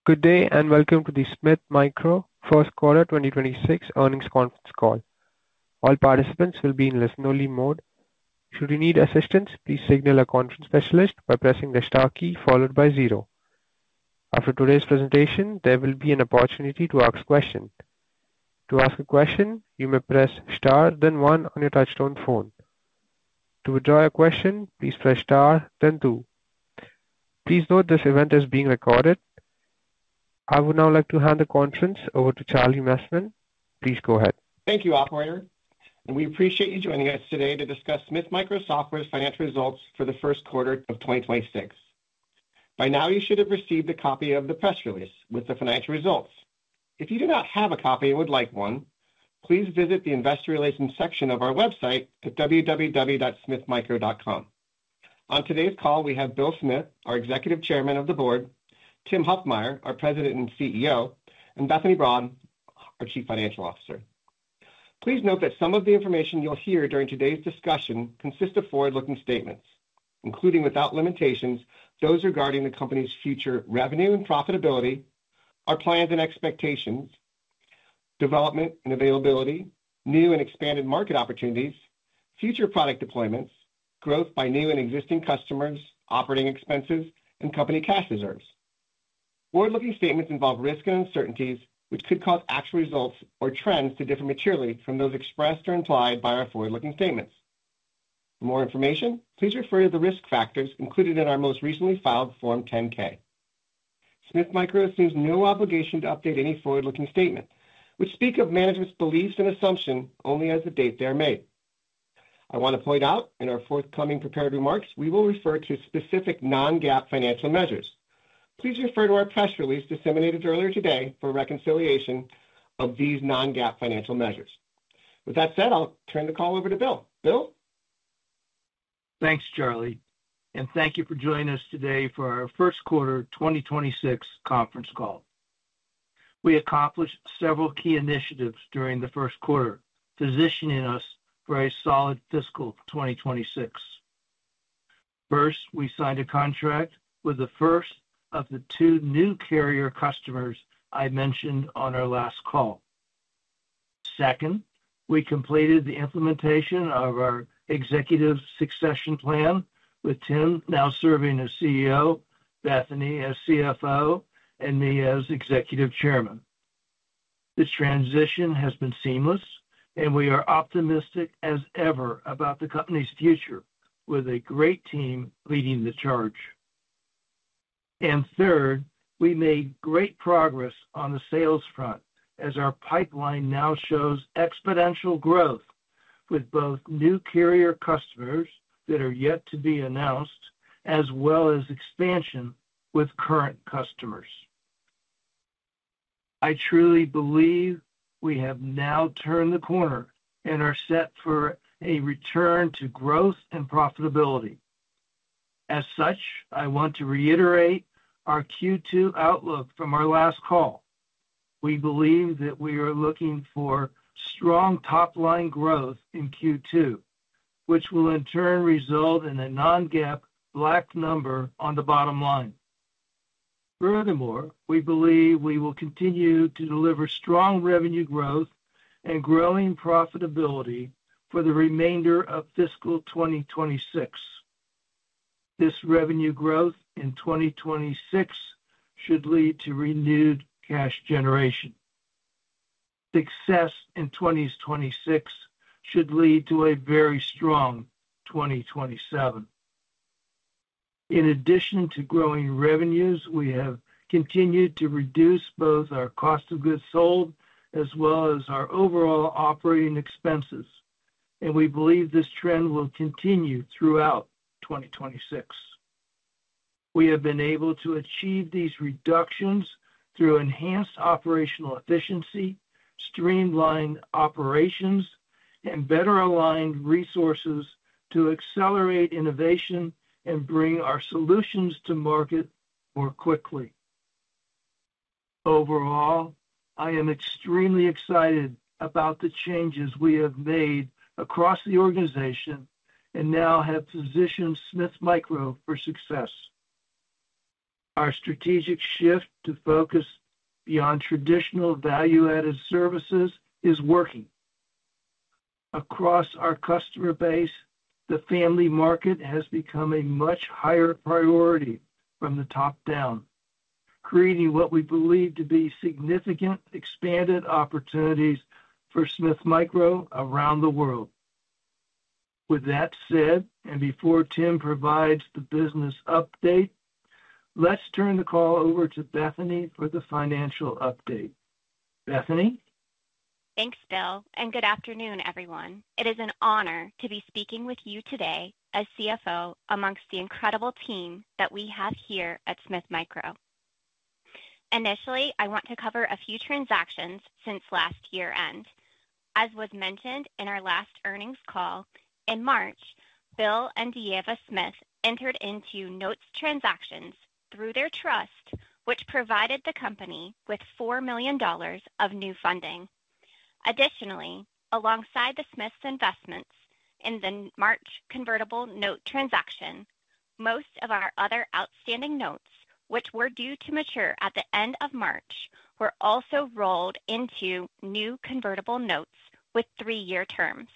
Good day, and welcome to the Smith Micro first quarter 2026 earnings conference call. All participants will be in listen-only mode. Should you need assistance, please signal a conference specialist by pressing the star key followed by 0. After today's presentation, there will be an opportunity to ask questions. To ask a question, you may press star then 1 on your touchtone phone. To withdraw a question, please press star then 2. Please note this event is being recorded. I would now like to hand the conference over to Charlie Messman. Please go ahead. Thank you, operator, and we appreciate you joining us today to discuss Smith Micro Software's financial results for the first quarter of 2026. By now, you should have received a copy of the press release with the financial results. If you do not have a copy and would like one, please visit the investor relations section of our website at www.smithmicro.com. On today's call, we have Bill Smith, our Executive Chairman of the Board, Tim Huffmyer, our President and CEO, and Bethany Braund, our Chief Financial Officer. Please note that some of the information you'll hear during today's discussion consists of forward-looking statements, including without limitations, those regarding the company's future revenue and profitability, our plans and expectations, development and availability, new and expanded market opportunities, future product deployments, growth by new and existing customers, operating expenses, and company cash reserves. Forward-looking statements involve risks and uncertainties which could cause actual results or trends to differ materially from those expressed or implied by our forward-looking statements. For more information, please refer to the risk factors included in our most recently filed Form 10-K. Smith Micro assumes no obligation to update any forward-looking statement, which speak of management's beliefs and assumption only as the date they are made. I want to point out in our forthcoming prepared remarks, we will refer to specific non-GAAP financial measures. Please refer to our press release disseminated earlier today for reconciliation of these non-GAAP financial measures. With that said, I'll turn the call over to Bill. Bill? Thanks, Charlie, and thank you for joining us today for our first quarter 2026 conference call. We accomplished several key initiatives during the first quarter, positioning us for a solid fiscal 2026. First, we signed a contract with the first of the 2 new carrier customers I mentioned on our last call. Second, we completed the implementation of our executive succession plan, with Tim now serving as CEO, Bethany as CFO, and me as Executive Chairman. This transition has been seamless, and we are optimistic as ever about the company's future, with a great team leading the charge. And third, we made great progress on the sales front as our pipeline now shows exponential growth with both new carrier customers that are yet to be announced, as well as expansion with current customers. I truly believe we have now turned the corner and are set for a return to growth and profitability. As such, I want to reiterate our Q2 outlook from our last call. We believe that we are looking for strong top-line growth in Q2, which will in turn result in a non-GAAP black number on the bottom line. Furthermore, we believe we will continue to deliver strong revenue growth and growing profitability for the remainder of fiscal 2026. This revenue growth in 2026 should lead to renewed cash generation. Success in 2026 should lead to a very strong 2027. In addition to growing revenues, we have continued to reduce both our cost of goods sold as well as our overall operating expenses, and we believe this trend will continue throughout 2026. We have been able to achieve these reductions through enhanced operational efficiency, streamlined operations, and better aligned resources to accelerate innovation and bring our solutions to market more quickly. Overall, I am extremely excited about the changes we have made across the organization and now have positioned Smith Micro for success. Our strategic shift to focus beyond traditional value-added services is working. Across our customer base, the family market has become a much higher priority from the top down, creating what we believe to be significant expanded opportunities for Smith Micro around the world. With that said, and before Tim provides the business update, let's turn the call over to Bethany for the financial update. Bethany? Thanks, Bill, and good afternoon, everyone. It is an honor to be speaking with you today as CFO amongst the incredible team that we have here at Smith Micro. Initially, I want to cover a few transactions since last year end. As was mentioned in our last earnings call, in March, Bill and Dieva Smith entered into notes transactions through their trust, which provided the company with $4 million of new funding. Additionally, alongside the Smiths' investments in the March convertible note transaction, most of our other outstanding notes, which were due to mature at the end of March, were also rolled into new convertible notes with 3-year terms.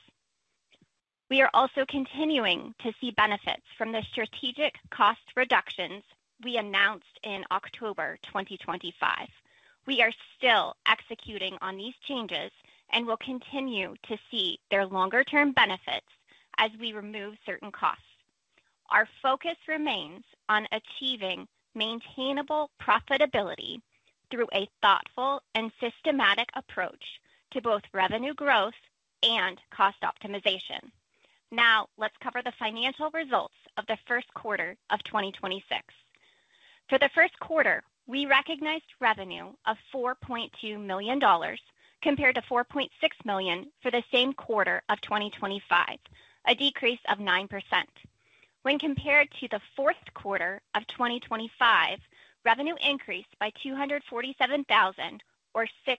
We are also continuing to see benefits from the strategic cost reductions we announced in October 2025. We are still executing on these changes and will continue to see their longer-term benefits as we remove certain costs. Our focus remains on achieving maintainable profitability through a thoughtful and systematic approach to both revenue growth and cost optimization. Now, let's cover the financial results of the first quarter of 2026. For the first quarter, we recognized revenue of $4.2 million compared to $4.6 million for the same quarter of 2025, a decrease of 9%. When compared to the fourth quarter of 2025, revenue increased by $247,000 or 6%.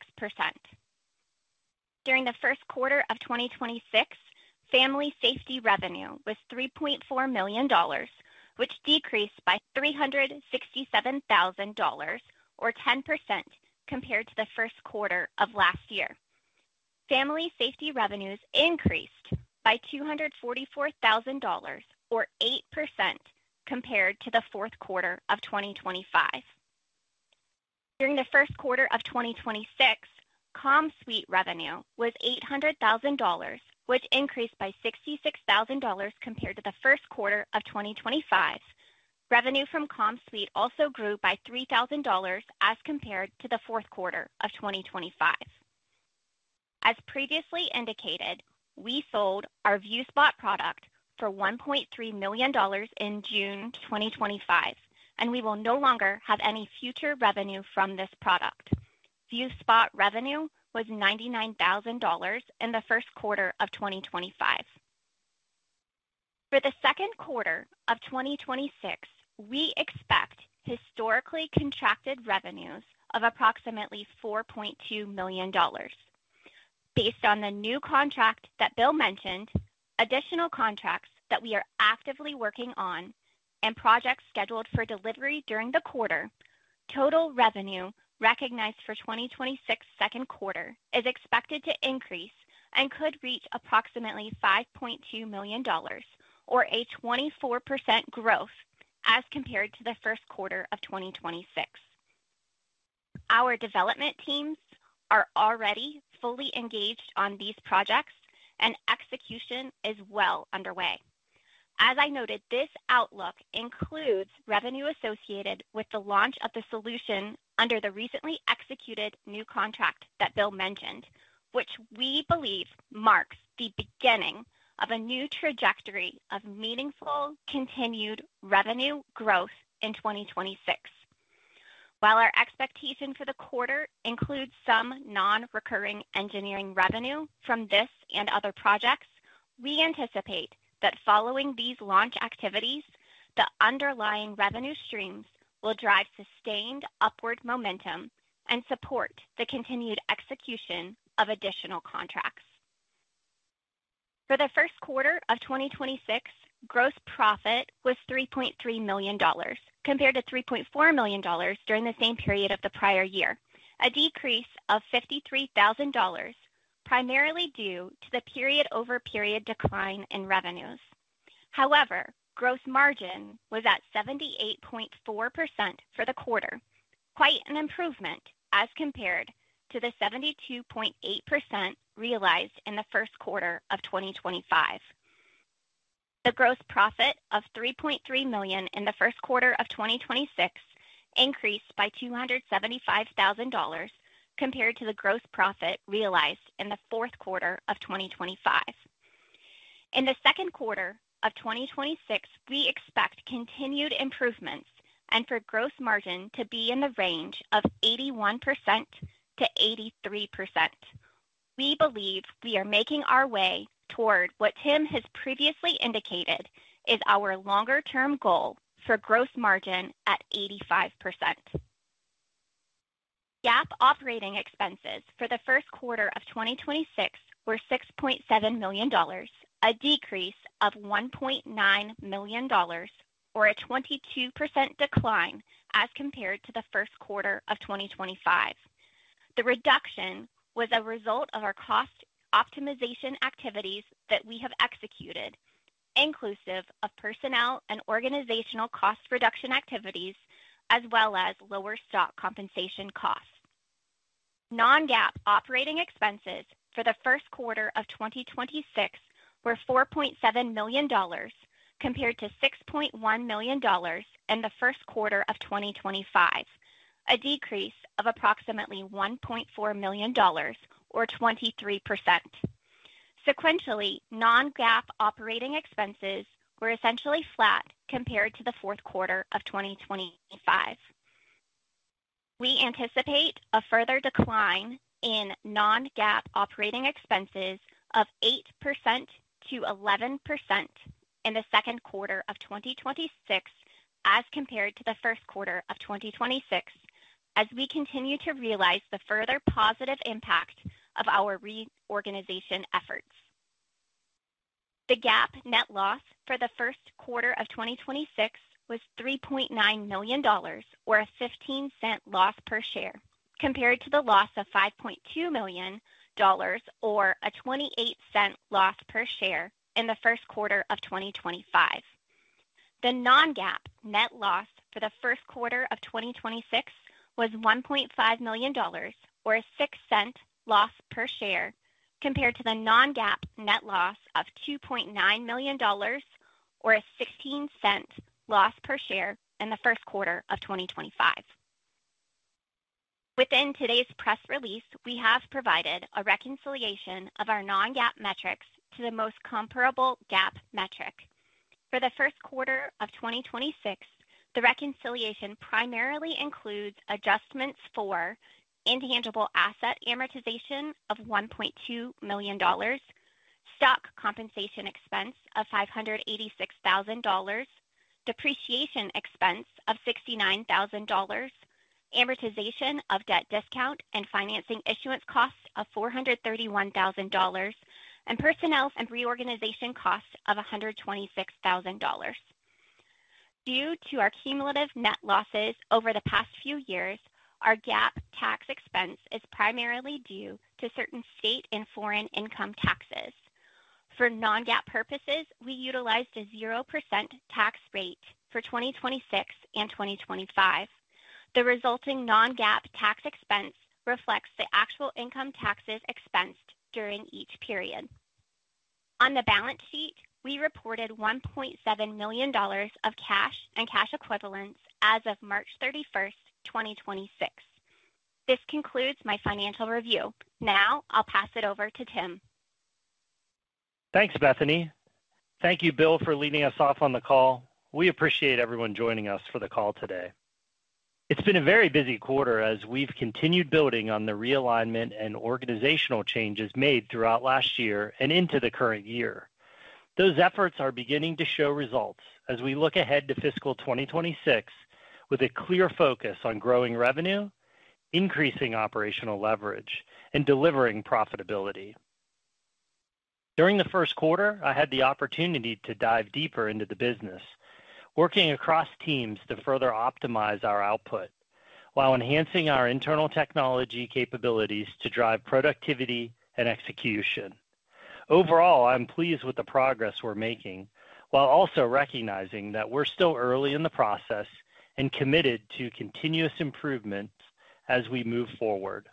During the first quarter of 2026, family safety revenue was $3.4 million, which decreased by $367,000 or 10% compared to the first quarter of last year. Family safety revenues increased by $244,000 or 8% compared to the fourth quarter of 2025. During the first quarter of 2026, CommSuite revenue was $800,000, which increased by $66,000 compared to the first quarter of 2025. Revenue from CommSuite also grew by $3,000 as compared to the fourth quarter of 2025. As previously indicated, we sold our ViewSpot product for $1.3 million in June 2025, and we will no longer have any future revenue from this product. ViewSpot revenue was $99,000 in the first quarter of 2025. For the second quarter of 2026, we expect historically contracted revenues of approximately $4.2 million. Based on the new contract that Bill mentioned, additional contracts that we are actively working on, and projects scheduled for delivery during the quarter, total revenue recognized for 2026 second quarter is expected to increase and could reach approximately $5.2 million, or a 24% growth as compared to the first quarter of 2026. Our development teams are already fully engaged on these projects, and execution is well underway. As I noted, this outlook includes revenue associated with the launch of the solution under the recently executed new contract that Bill mentioned, which we believe marks the beginning of a new trajectory of meaningful continued revenue growth in 2026. While our expectation for the quarter includes some non-recurring engineering revenue from this and other projects, we anticipate that following these launch activities, the underlying revenue streams will drive sustained upward momentum and support the continued execution of additional contracts. For the first quarter of 2026, gross profit was $3.3 million, compared to $3.4 million during the same period of the prior year, a decrease of $53,000, primarily due to the period-over-period decline in revenues. However, gross margin was at 78.4% for the quarter, quite an improvement as compared to the 72.8% realized in the first quarter of 2025. The gross profit of $3.3 million in the first quarter of 2026 increased by $275,000 compared to the gross profit realized in the fourth quarter of 2025. In the second quarter of 2026, we expect continued improvements and for gross margin to be in the range of 81% to 83%. We believe we are making our way toward what Tim has previously indicated is our longer-term goal for gross margin at 85%. GAAP operating expenses for the first quarter of 2026 were $6.7 million, a decrease of $1.9 million, or a 22% decline as compared to the first quarter of 2025. The reduction was a result of our cost optimization activities that we have executed, inclusive of personnel and organizational cost reduction activities, as well as lower stock compensation costs. Non-GAAP operating expenses for the first quarter of 2026 were $4.7 million compared to $6.1 million in the first quarter of 2025, a decrease of approximately $1.4 million, or 23%. Sequentially, non-GAAP operating expenses were essentially flat compared to the fourth quarter of 2025. We anticipate a further decline in non-GAAP operating expenses of 8% to 11% in the second quarter of 2026 as compared to the first quarter of 2026, as we continue to realize the further positive impact of our reorganization efforts. The GAAP net loss for the first quarter of 2026 was $3.9 million, or a 15-cent loss per share, compared to the loss of $5.2 million, or a 28-cent loss per share in the first quarter of 2025. The non-GAAP net loss for the first quarter of 2026 was $1.5 million, or a 6-cent loss per share, compared to the non-GAAP net loss of $2.9 million, or a 16-cent loss per share in the first quarter of 2025. Within today's press release, we have provided a reconciliation of our non-GAAP metrics to the most comparable GAAP metric. For the first quarter of 2026, the reconciliation primarily includes adjustments for intangible asset amortization of $1.2 million, stock compensation expense of $586,000, depreciation expense of $69,000, amortization of debt discount and financing issuance costs of $431,000, and personnel and reorganization costs of $126,000. Due to our cumulative net losses over the past few years, our GAAP tax expense is primarily due to certain state and foreign income taxes. For non-GAAP purposes, we utilized a 0% tax rate for 2026 and 2025. The resulting non-GAAP tax expense reflects the actual income taxes expensed during each period. On the balance sheet, we reported $1.7 million of cash and cash equivalents as of March 31st, 2026. This concludes my financial review. Now I'll pass it over to Tim. Thanks, Bethany. Thank you, Bill, for leading us off on the call. We appreciate everyone joining us for the call today. It's been a very busy quarter as we've continued building on the realignment and organizational changes made throughout last year and into the current year. Those efforts are beginning to show results as we look ahead to fiscal 2026 with a clear focus on growing revenue, increasing operational leverage, and delivering profitability. During the first quarter, I had the opportunity to dive deeper into the business, working across teams to further optimize our output while enhancing our internal technology capabilities to drive productivity and execution. Overall, I'm pleased with the progress we're making, while also recognizing that we're still early in the process and committed to continuous improvement as we move forward.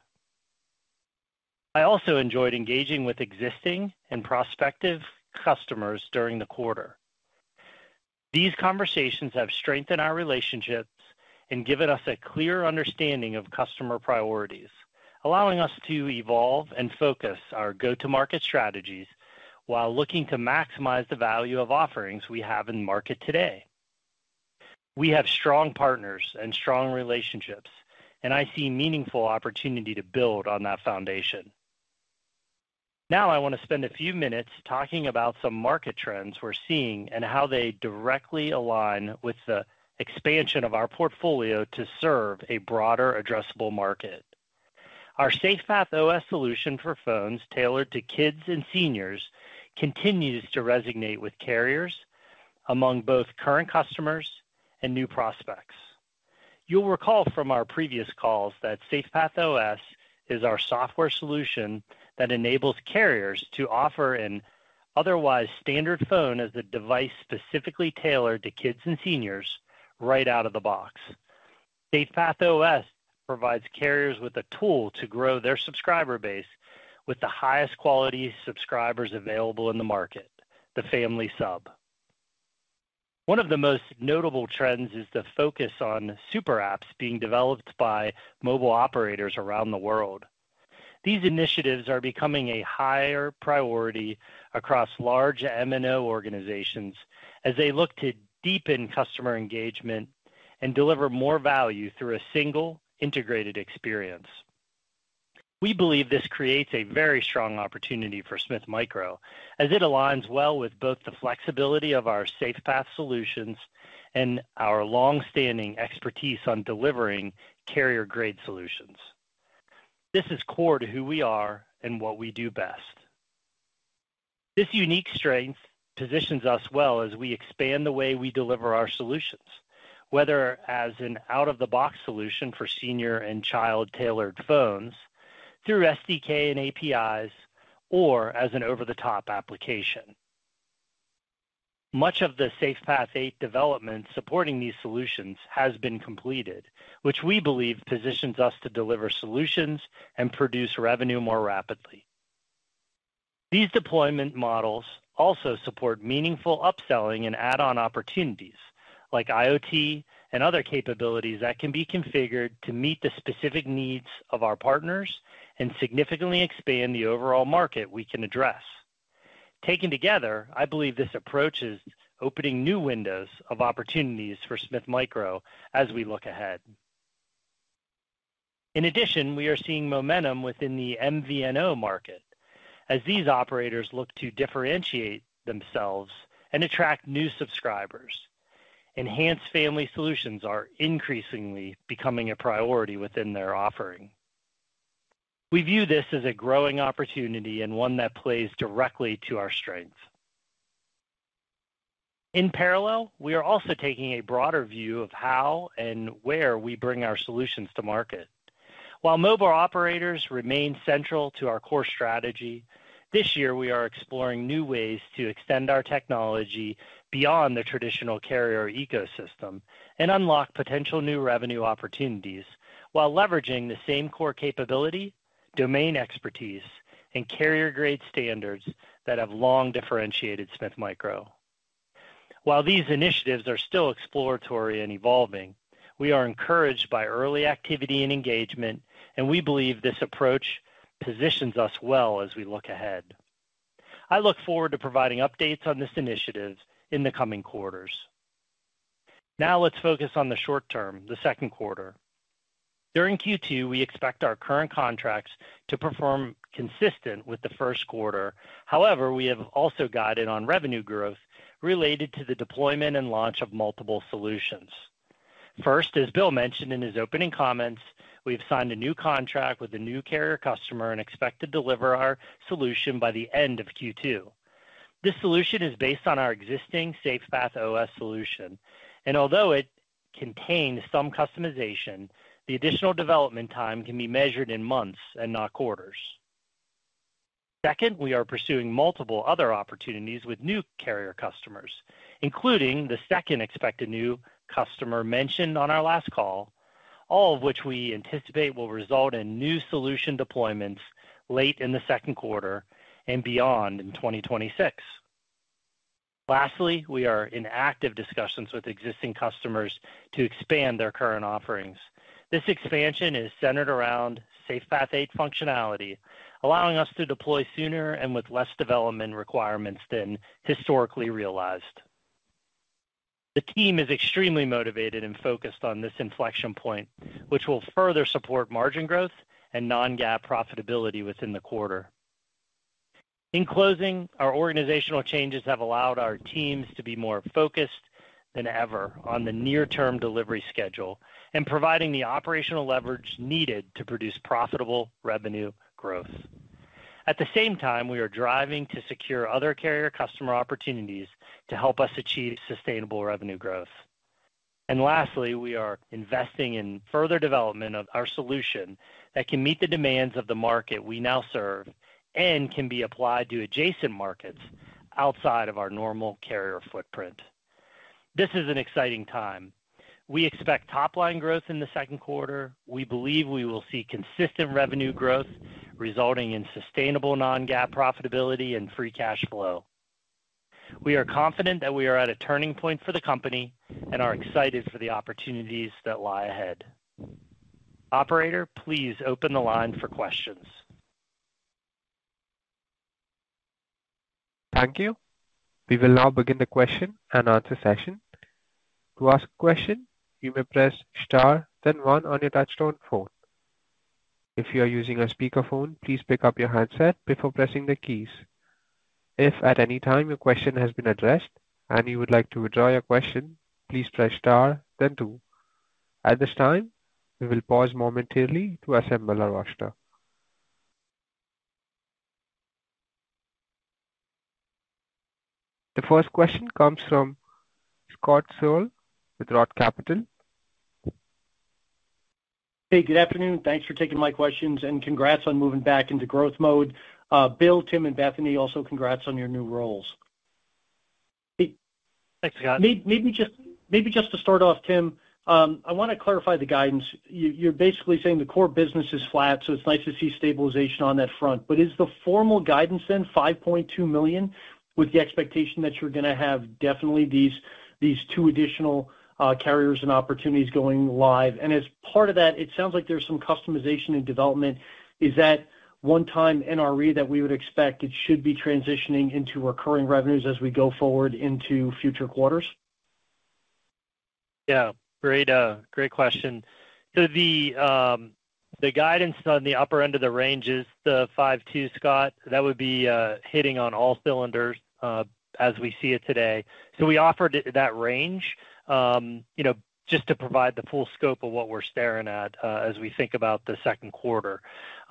I also enjoyed engaging with existing and prospective customers during the quarter. These conversations have strengthened our relationships and given us a clear understanding of customer priorities, allowing us to evolve and focus our go-to-market strategies while looking to maximize the value of offerings we have in market today. We have strong partners and strong relationships, and I see meaningful opportunity to build on that foundation. Now I want to spend a few minutes talking about some market trends we're seeing and how they directly align with the expansion of our portfolio to serve a broader addressable market. Our SafePath OS solution for phones tailored to kids and seniors continues to resonate with carriers among both current customers and new prospects. You'll recall from our previous calls that SafePath OS is our software solution that enables carriers to offer an otherwise standard phone as a device specifically tailored to kids and seniors right out of the box. SafePath OS provides carriers with a tool to grow their subscriber base with the highest quality subscribers available in the market, the family sub. One of the most notable trends is the focus on super apps being developed by mobile operators around the world. These initiatives are becoming a higher priority across large MNO organizations as they look to deepen customer engagement and deliver more value through a single integrated experience. We believe this creates a very strong opportunity for Smith Micro, as it aligns well with both the flexibility of our SafePath solutions and our long-standing expertise on delivering carrier-grade solutions. This is core to who we are and what we do best. This unique strength positions us well as we expand the way we deliver our solutions, whether as an out-of-the-box solution for senior and child-tailored phones, through SDK and APIs, or as an over-the-top application. Much of the SafePath 8 development supporting these solutions has been completed, which we believe positions us to deliver solutions and produce revenue more rapidly. These deployment models also support meaningful upselling and add-on opportunities, like IoT and other capabilities that can be configured to meet the specific needs of our partners and significantly expand the overall market we can address. Taken together, I believe this approach is opening new windows of opportunities for Smith Micro as we look ahead. In addition, we are seeing momentum within the MVNO market as these operators look to differentiate themselves and attract new subscribers. Enhanced family solutions are increasingly becoming a priority within their offering. We view this as a growing opportunity and one that plays directly to our strength. In parallel, we are also taking a broader view of how and where we bring our solutions to market. While mobile operators remain central to our core strategy, this year we are exploring new ways to extend our technology beyond the traditional carrier ecosystem and unlock potential new revenue opportunities while leveraging the same core capability, domain expertise, and carrier-grade standards that have long differentiated Smith Micro. While these initiatives are still exploratory and evolving, we are encouraged by early activity and engagement, and we believe this approach positions us well as we look ahead. I look forward to providing updates on this initiative in the coming quarters. Now let's focus on the short term, the second quarter. During Q2, we expect our current contracts to perform consistent with the first quarter. However, we have also guided on revenue growth related to the deployment and launch of multiple solutions. First, as Bill mentioned in his opening comments, we've signed a new contract with a new carrier customer and expect to deliver our solution by the end of Q2. This solution is based on our existing SafePath OS solution and although it contains some customization, the additional development time can be measured in months and not quarters. Second, we are pursuing multiple other opportunities with new carrier customers, including the second expected new customer mentioned on our last call, all of which we anticipate will result in new solution deployments late in the second quarter and beyond in 2026. Lastly, we are in active discussions with existing customers to expand their current offerings. This expansion is centered around SafePath 8 functionality, allowing us to deploy sooner and with less development requirements than historically realized. The team is extremely motivated and focused on this inflection point, which will further support margin growth and non-GAAP profitability within the quarter. In closing, our organizational changes have allowed our teams to be more focused than ever on the near-term delivery schedule and providing the operational leverage needed to produce profitable revenue growth. At the same time, we are driving to secure other carrier customer opportunities to help us achieve sustainable revenue growth. And lastly, we are investing in further development of our solution that can meet the demands of the market we now serve and can be applied to adjacent markets outside of our normal carrier footprint. This is an exciting time. We expect top-line growth in the second quarter. We believe we will see consistent revenue growth, resulting in sustainable non-GAAP profitability and free cash flow. We are confident that we are at a turning point for the company and are excited for the opportunities that lie ahead. Operator, please open the line for questions. Thank you. We will now begin the question and answer session. To ask a question, you may press star, then 1 on your touchtone phone. If you are using a speakerphone, please pick up your handset before pressing the keys. If at any time your question has been addressed and you would like to withdraw your question, please press star, then 2. At this time, we will pause momentarily to assemble our roster. The first question comes from Scott Searle with Roth Capital. Hey, good afternoon. Thanks for taking my questions, and congrats on moving back into growth mode. Bill, Tim, and Bethany, also congrats on your new roles. Thanks, Scott. Maybe just to start off, Tim, I want to clarify the guidance. You're basically saying the core business is flat, so it's nice to see stabilization on that front. But is the formal guidance then $5.2 million, with the expectation that you're going to have definitely these 2 additional carriers and opportunities going live? And as part of that, it sounds like there's some customization and development. Is that one-time NRE that we would expect it should be transitioning into recurring revenues as we go forward into future quarters? Yeah, great question. So the guidance on the upper end of the range is the 5.2, Scott. That would be hitting on all cylinders as we see it today. So we offered that range, just to provide the full scope of what we're staring at as we think about the second quarter.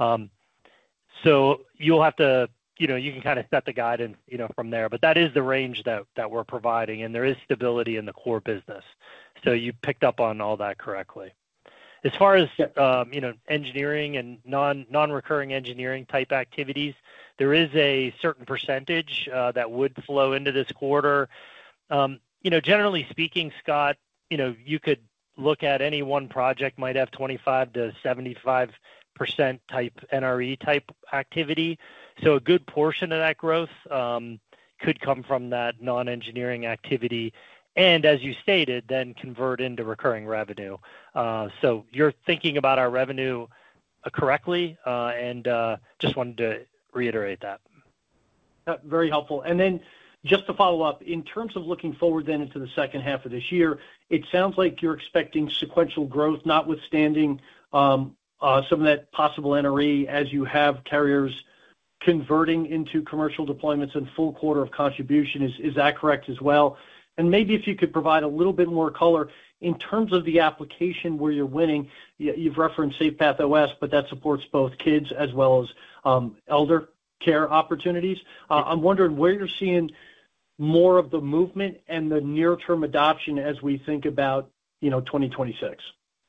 So you'll have to, you can kind of set the guidance, from there. But that is the range that we're providing, and there is stability in the core business. So you picked up on all that correctly. As far as engineering and non-recurring engineering type activities, there is a certain percentage that would flow into this quarter. Generally speaking, Scott, you could look at any one project might have 25 to 75% type NRE type activity. So a good portion of that growth could come from that non-engineering activity. And as you stated, then convert into recurring revenue. So you're thinking about our revenue correctly, and just wanted to reiterate that. Very helpful. And then just to follow up, in terms of looking forward then into the second half of this year, it sounds like you're expecting sequential growth, notwithstanding some of that possible NRE as you have carriers converting into commercial deployments and full quarter of contribution. Is that correct as well? And maybe if you could provide a little bit more color in terms of the application where you're winning. You've referenced SafePath OS, but that supports both kids as well as elder care opportunities. I'm wondering where you're seeing more of the movement and the near-term adoption as we think about, 2026?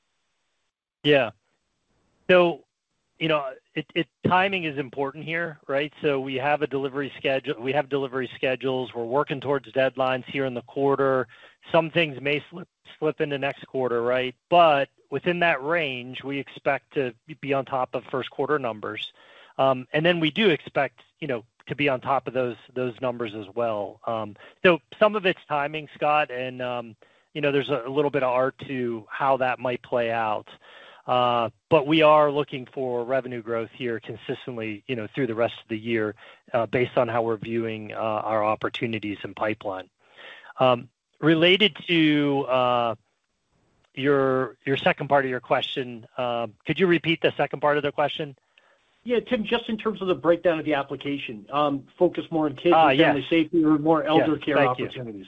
Yeah. So, timing is important here, right? So we have a delivery schedule. We have delivery schedules. We're working towards deadlines here in the quarter. Some things may slip into next quarter, right? But within that range, we expect to be on top of first quarter numbers. And then we do expect, to be on top of those numbers as well. So some of it's timing, Scott, and there's a little bit of art to how that might play out. But we are looking for revenue growth here consistently, through the rest of the year, based on how we're viewing our opportunities and pipeline. Related to your second part of your question, could you repeat the second part of the question? Yeah, Tim, just in terms of the breakdown of the application, focus more on kids and family safety or more elder care opportunities.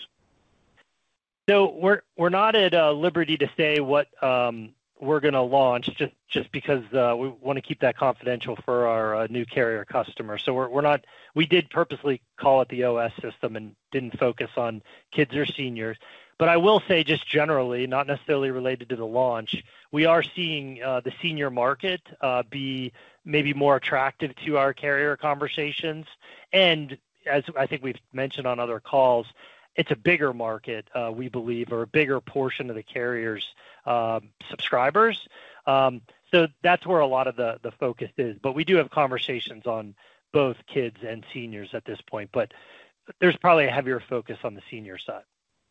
So we're not at liberty to say what we're going to launch just because we want to keep that confidential for our new carrier customer. So we're not. We did purposely call it the OS system and didn't focus on kids or seniors. But I will say, just generally, not necessarily related to the launch, we are seeing the senior market be maybe more attractive to our carrier conversations. And as I think we've mentioned on other calls, it's a bigger market, we believe, or a bigger portion of the carriers' subscribers. So that's where a lot of the focus is. But we do have conversations on both kids and seniors at this point. But there's probably a heavier focus on the senior side.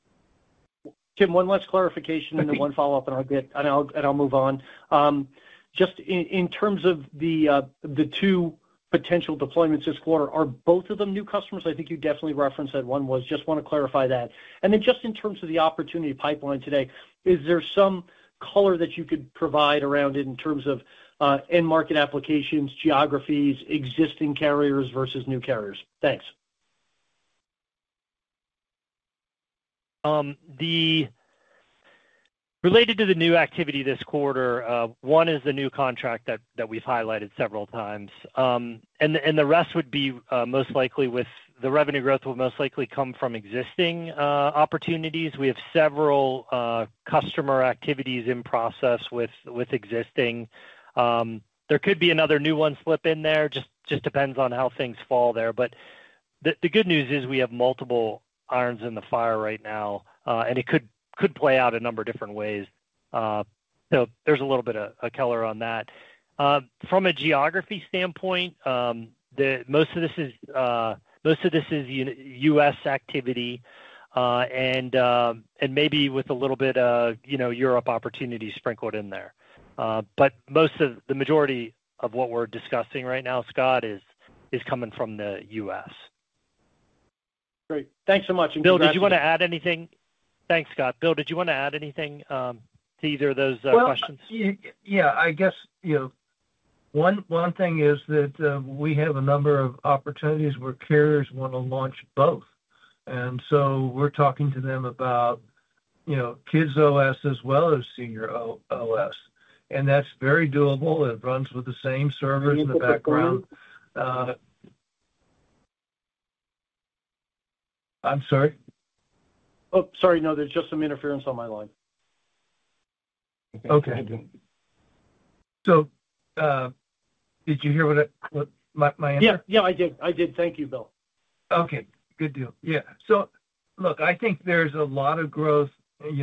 Tim, one last clarification and then one follow-up, and I'll move on. Just in terms of the two potential deployments this quarter, are both of them new customers? I think you definitely referenced that one was. Just want to clarify that. And then just in terms of the opportunity pipeline today, is there some color that you could provide around it in terms of end market applications, geographies, existing carriers versus new carriers? Thanks. Related to the new activity this quarter, one is the new contract that we've highlighted several times. And the rest would be most likely with the revenue growth will most likely come from existing opportunities. We have several customer activities in process with existing. There could be another new one slip in there. Just depends on how things fall there. But the good news is we have multiple irons in the fire right now, and it could play out a number of different ways. So there's a little bit of color on that. From a geography standpoint, most of this is U.S. activity, and maybe with a little bit of Europe opportunities sprinkled in there. But the majority of what we're discussing right now, Scott, is coming from the U.S. Great. Thanks so much. And Bill, did you want to add anything? Thanks, Scott. Bill, did you want to add anything to either of those questions? Yeah, I guess one thing is that we have a number of opportunities where carriers want to launch both, and so we're talking to them about kids OS as well as senior OS, and that's very doable. It runs with the same servers in the background. I'm sorry? Oh, sorry. No, there's just some interference on my line. Okay. So, did you hear what my answer? Yeah, I did. Thank you, Bill. Okay, good deal. Yeah. So, look, I think there's a lot of growth,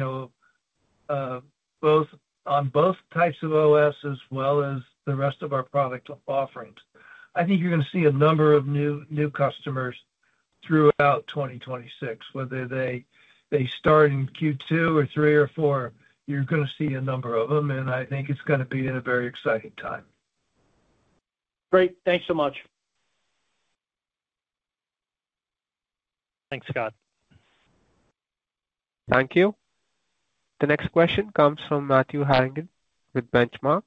both on both types of OS as well as the rest of our product offerings. I think you're going to see a number of new customers throughout 2026, whether they start in Q2 or 3 or 4, you're going to see a number of them, and I think it's going to be in a very exciting time. Great. Thanks so much. Thanks, Scott. Thank you. The next question comes from Matthew Harrigan with Benchmark.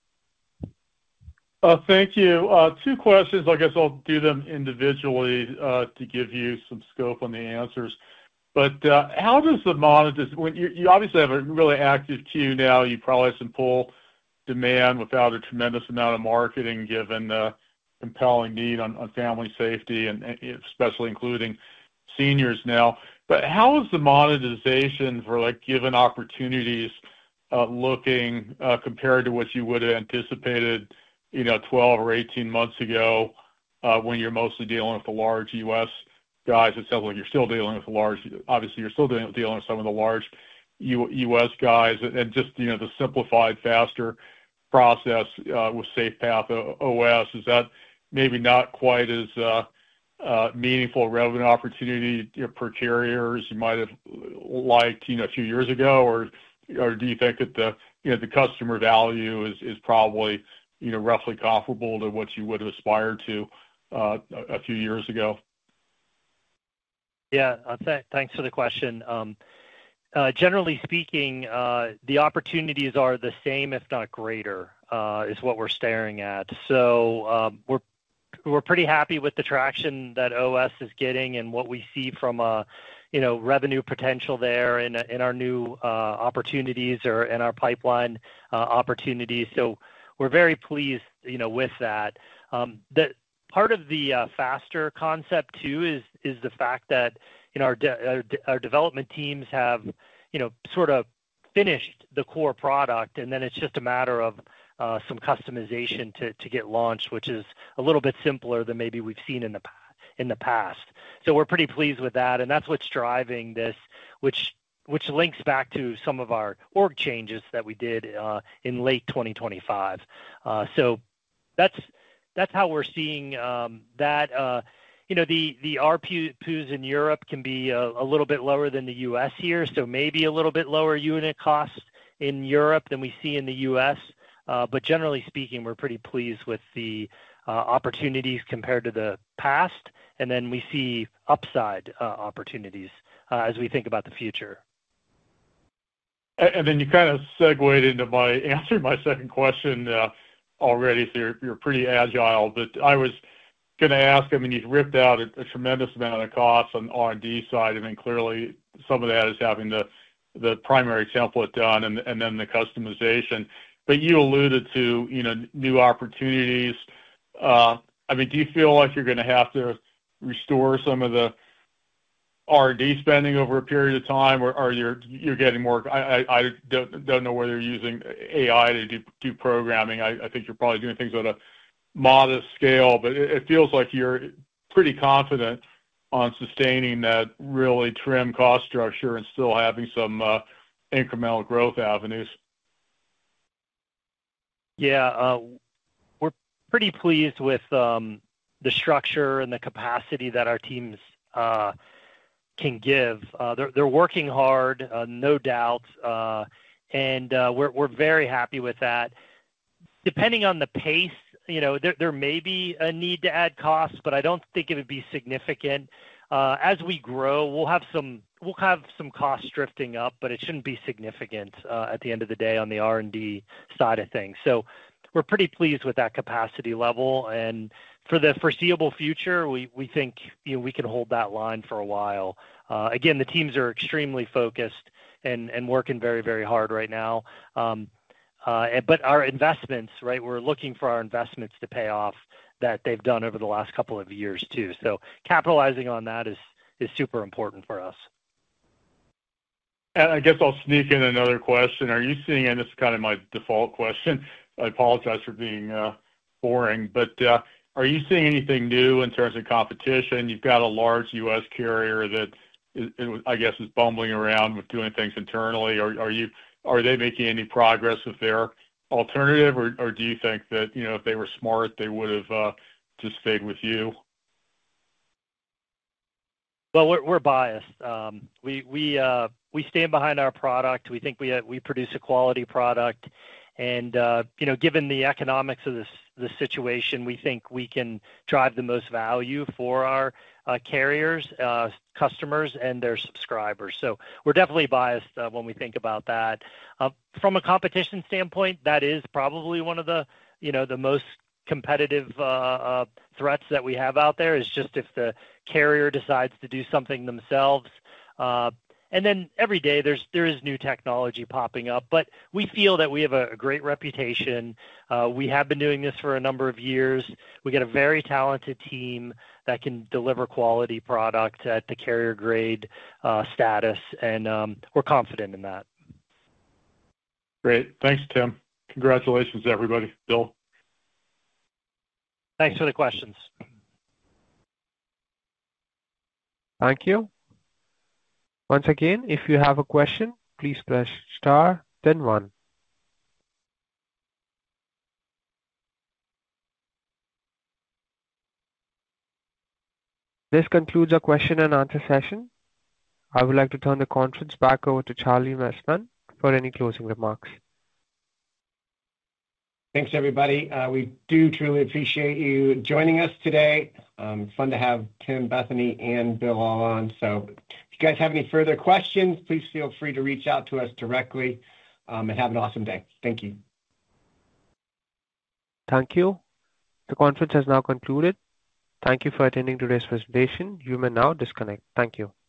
Thank you. 2 questions. I guess I'll do them individually to give you some scope on the answers. But how does the monetization, when you obviously have a really active queue now, you probably have some pull demand without a tremendous amount of marketing, given the compelling need on family safety and especially including seniors now. But how is the monetization for like given opportunities looking compared to what you would have anticipated, 12 or 18 months ago when you're mostly dealing with the large U.S. guys? It sounds like you're still dealing with the large. Obviously, you're still dealing with some of the large U.S. guys, and just the simplified, faster process with SafePath OS. Is that maybe not quite as meaningful revenue opportunity per carrier as you might have liked a few years ago, or do you think that the customer value is probably roughly comparable to what you would have aspired to a few years ago? Yeah, thanks for the question. Generally speaking, the opportunities are the same, if not greater, is what we're staring at. So we're pretty happy with the traction that OS is getting and what we see from a revenue potential there in our new opportunities or in our pipeline opportunities. So we're very pleased with that. That part of the faster concept too is the fact that our development teams have sort of finished the core product, and then it's just a matter of some customization to get launched, which is a little bit simpler than maybe we've seen in the past. So we're pretty pleased with that, and that's what's driving this, which links back to some of our org changes that we did in late 2025. So that's how we're seeing that. The ARPUs in Europe can be a little bit lower than the U.S. here, so maybe a little bit lower unit cost in Europe than we see in the U.S. But generally speaking, we're pretty pleased with the opportunities compared to the past, and then we see upside opportunities as we think about the future. And then you kind of segued into answering my second question already, so you're pretty agile. But I was going to ask, you've ripped out a tremendous amount of costs on the R&D side, and then clearly some of that is having the primary template done and then the customization. But you alluded to, new opportunities. Do you feel like you're going to have to restore some of the R&D spending over a period of time, or you're getting more? I don't know whether you're using AI to do programming. I think you're probably doing things on a modest scale, but it feels like you're pretty confident on sustaining that really trim cost structure and still having some incremental growth avenues. Yeah, we're pretty pleased with the structure and the capacity that our teams can give. They're working hard, no doubt, and we're very happy with that. Depending on the pace, there may be a need to add costs, but I don't think it would be significant. As we grow, we'll have some costs drifting up, but it shouldn't be significant at the end of the day on the R&D side of things. So we're pretty pleased with that capacity level, and for the foreseeable future, we think we can hold that line for a while. Again, the teams are extremely focused and working very, very hard right now. But our investments, right? We're looking for our investments to pay off that they've done over the last couple of years too. So capitalizing on that is super important for us. And I guess I'll sneak in another question. Are you seeing, and this is kind of my default question, I apologize for being boring, but are you seeing anything new in terms of competition? You've got a large U.S. carrier that I guess is bumbling around with doing things internally. Are they making any progress with their alternative, or do you think that if they were smart, they would have just stayed with you? Well, we're biased. We stand behind our product. We think we produce a quality product, and given the economics of this situation, we think we can drive the most value for our carriers, customers, and their subscribers. So we're definitely biased when we think about that. From a competition standpoint, that is probably one of the most competitive threats that we have out there, is just if the carrier decides to do something themselves. And then every day there is new technology popping up, but we feel that we have a great reputation. We have been doing this for a number of years. We get a very talented team that can deliver quality product at the carrier grade status, and we're confident in that. Great. Thanks, Tim. Congratulations, everybody. Bill. Thanks for the questions. Thank you. Once again, if you have a question, please press star, then 1. This concludes our question and answer session. I would like to turn the conference back over to Charlie Messman for any closing remarks. Thanks, everybody. We do truly appreciate you joining us today. Fun to have Tim, Bethany, and Bill all on. So if you guys have any further questions, please feel free to reach out to us directly, and have an awesome day. Thank you. Thank you. The conference has now concluded. Thank you for attending today's presentation. You may now disconnect. Thank you.